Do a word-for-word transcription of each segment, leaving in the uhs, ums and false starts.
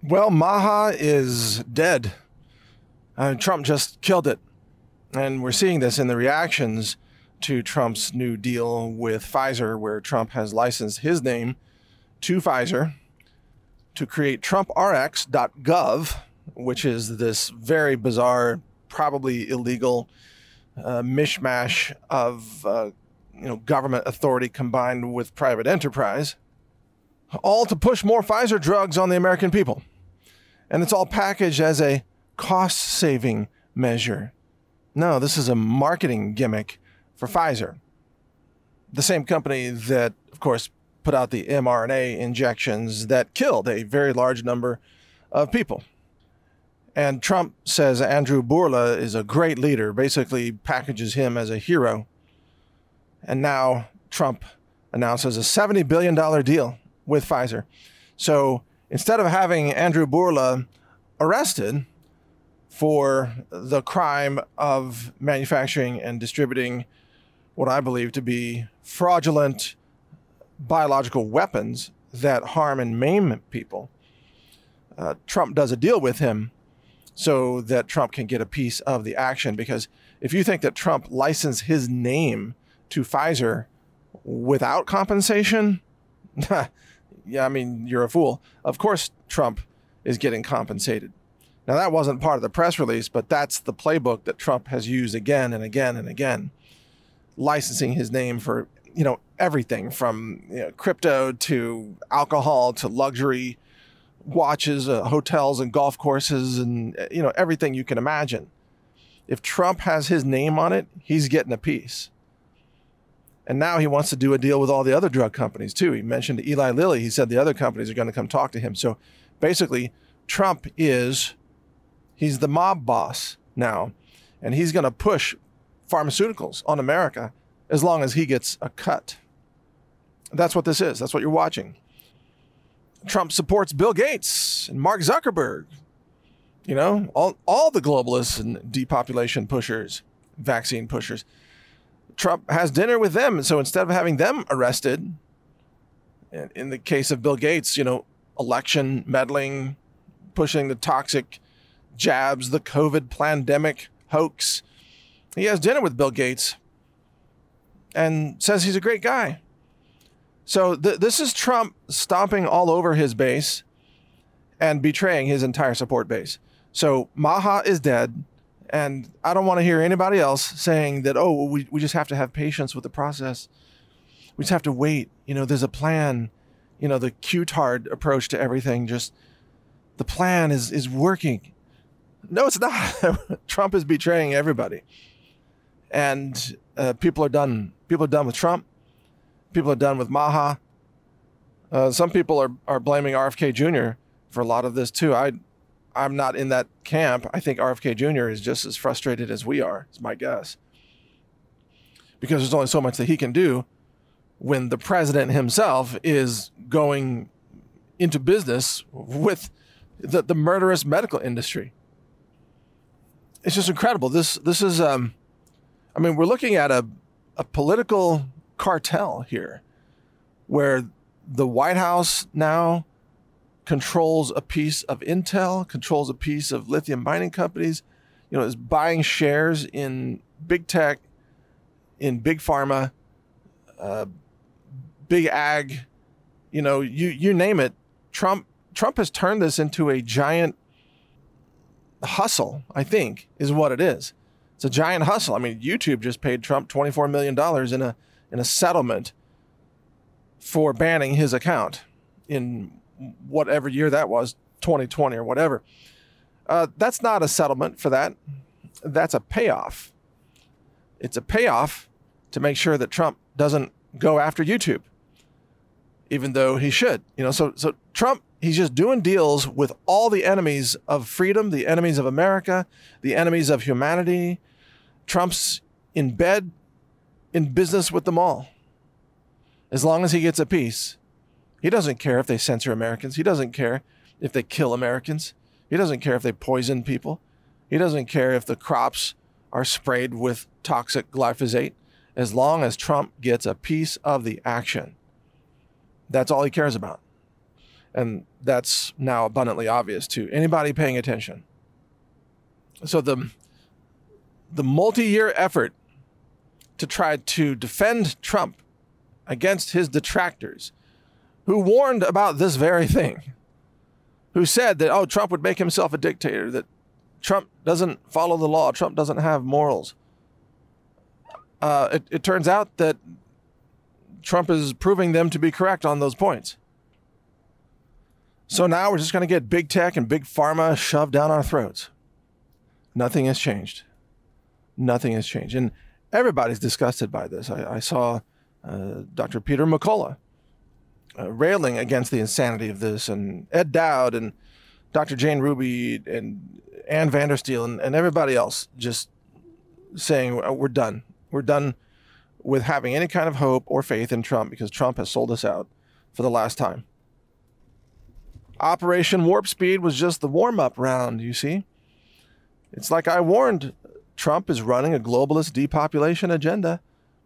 Well, Maha is dead. Uh, Trump just killed it. And we're seeing this in the reactions to Trump's new deal with Pfizer, where Trump has licensed his name to Pfizer to create Trump R X dot gov, which is this very bizarre, probably illegal uh, mishmash of uh, you know government authority combined with private enterprise, all to push more Pfizer drugs on the American people. And it's all packaged as a cost-saving measure. No, this is a marketing gimmick for Pfizer, the same company that, of course, put out the mRNA injections that killed a very large number of people. And Trump says Andrew Bourla is a great leader, basically packages him as a hero. And now Trump announces a seventy billion dollars deal with Pfizer. So instead of having Andrew Bourla arrested for the crime of manufacturing and distributing what I believe to be fraudulent biological weapons that harm and maim people, uh, Trump does a deal with him so that Trump can get a piece of the action. Because if you think that Trump licensed his name to Pfizer without compensation, yeah, I mean, you're a fool. Of course, Trump is getting compensated. Now, that wasn't part of the press release, but that's the playbook that Trump has used again and again and again, licensing his name for, you know, everything from you know, crypto to alcohol to luxury watches, uh, hotels and golf courses and, you know, everything you can imagine. If Trump has his name on it, he's getting a piece. And now he wants to do a deal with all the other drug companies too. He mentioned Eli Lilly. He said the other companies are going to come talk to him. So basically, Trump is, he's the mob boss now, and he's going to push pharmaceuticals on America as long as he gets a cut. That's what this is. That's what you're watching. Trump supports Bill Gates and Mark Zuckerberg. You know, all, all the globalists and depopulation pushers, vaccine pushers. Trump has dinner with them. So instead of having them arrested, in the case of Bill Gates, you know, election meddling, pushing the toxic jabs, the COVID pandemic hoax, he has dinner with Bill Gates and says he's a great guy. So th- this is Trump stomping all over his base and betraying his entire support base. So Maha is dead. And I don't want to hear anybody else saying that, oh, we, we just have to have patience with the process. We just have to wait. You know, there's a plan. You know, the Q-tard approach to everything, just the plan is, is working. No, it's not. Trump is betraying everybody. And uh, people are done. People are done with Trump. People are done with Maha. Uh, some people are, are blaming R F K Junior for a lot of this too. I I'm not in that camp. I think R F K Junior is just as frustrated as we are, is my guess. Because there's only so much that he can do when the president himself is going into business with the, the murderous medical industry. It's just incredible. This this is, um, I mean, we're looking at a, a political cartel here where the White House now controls a piece of Intel, controls a piece of lithium mining companies, you know, is buying shares in big tech, in big pharma, uh, big ag, you know, you you name it. Trump Trump has turned this into a giant hustle, I think, is what it is. It's a giant hustle. I mean, YouTube just paid Trump twenty-four million dollars in a in a settlement for banning his account in whatever year that was, twenty twenty or whatever. Uh, that's not a settlement for that. That's a payoff. It's a payoff to make sure that Trump doesn't go after YouTube, even though he should. You know, so so Trump, he's just doing deals with all the enemies of freedom, the enemies of America, the enemies of humanity. Trump's in bed, in business with them all. As long as he gets a piece. He doesn't care if they censor Americans. He doesn't care if they kill Americans. He doesn't care if they poison people. He doesn't care if the crops are sprayed with toxic glyphosate, as long as Trump gets a piece of the action. That's all he cares about. And that's now abundantly obvious to anybody paying attention. So the, the multi-year effort to try to defend Trump against his detractors, who warned about this very thing, who said that, oh, Trump would make himself a dictator, that Trump doesn't follow the law, Trump doesn't have morals. Uh, it, it turns out that Trump is proving them to be correct on those points. So now we're just going to get big tech and big pharma shoved down our throats. Nothing has changed. Nothing has changed. And everybody's disgusted by this. I, I saw uh, Doctor Peter McCullough uh, railing against the insanity of this, and Ed Dowd and Doctor Jane Ruby and Ann Vandersteel and, and everybody else just saying, we're done. We're done with having any kind of hope or faith in Trump because Trump has sold us out for the last time. Operation Warp Speed was just the warm-up round, you see. It's like I warned, Trump is running a globalist depopulation agenda.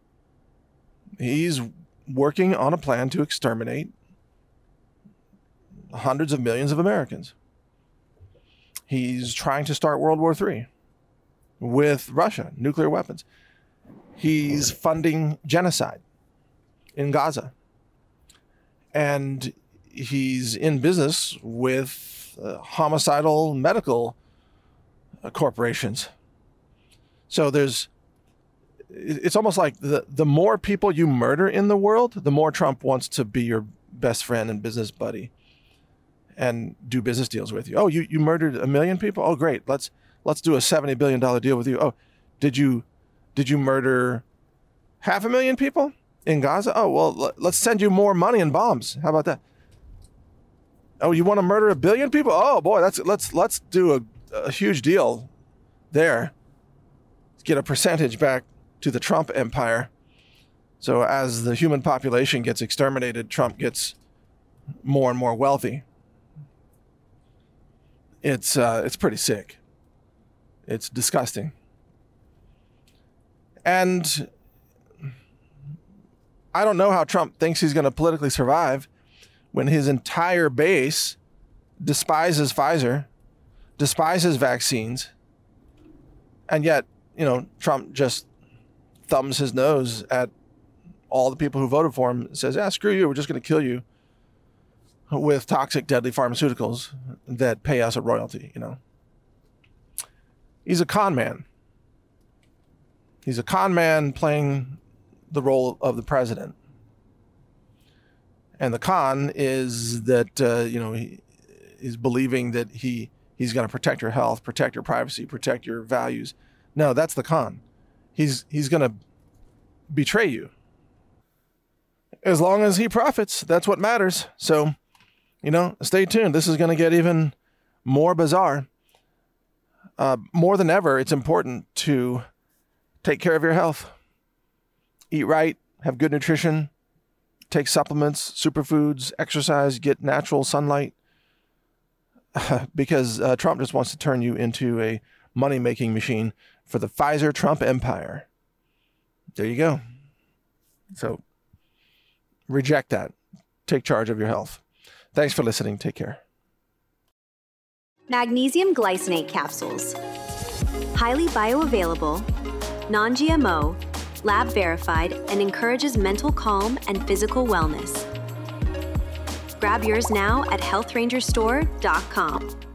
He's working on a plan to exterminate hundreds of millions of Americans. He's trying to start World War Three with Russia, nuclear weapons. He's funding genocide in Gaza. And he's in business with uh, homicidal medical uh, corporations. So there's, it's almost like the, the more people you murder in the world, the more Trump wants to be your best friend and business buddy and do business deals with you. Oh, you, you murdered a million people? Oh, great. Let's, let's do a seventy billion dollars deal with you. Oh, did you, did you murder half a million people in Gaza? Oh, well, let's send you more money and bombs. How about that? Oh, you want to murder a billion people? Oh boy, that's let's let's do a, a huge deal there. Let's get a percentage back to the Trump empire. So as the human population gets exterminated, Trump gets more and more wealthy. It's uh, it's pretty sick. It's disgusting. And I don't know how Trump thinks he's going to politically survive when his entire base despises Pfizer, despises vaccines, and yet, you know, Trump just thumbs his nose at all the people who voted for him and says, yeah, screw you, we're just going to kill you with toxic, deadly pharmaceuticals that pay us a royalty, you know. He's a con man. He's a con man playing the role of the president. And the con is that, uh, you know, he is believing that he he's going to protect your health, protect your privacy, protect your values. No, that's the con. He's he's going to betray you. As long as he profits, that's what matters. So, you know, stay tuned. This is going to get even more bizarre. Uh, more than ever, it's important to take care of your health. Eat right, have good nutrition, take supplements, superfoods, exercise, get natural sunlight, because uh, Trump just wants to turn you into a money-making machine for the Pfizer-Trump empire. There you go. So reject that. Take charge of your health. Thanks for listening. Take care. Magnesium glycinate capsules. Highly bioavailable, non-G M O, lab verified, and encourages mental calm and physical wellness. Grab yours now at health ranger store dot com.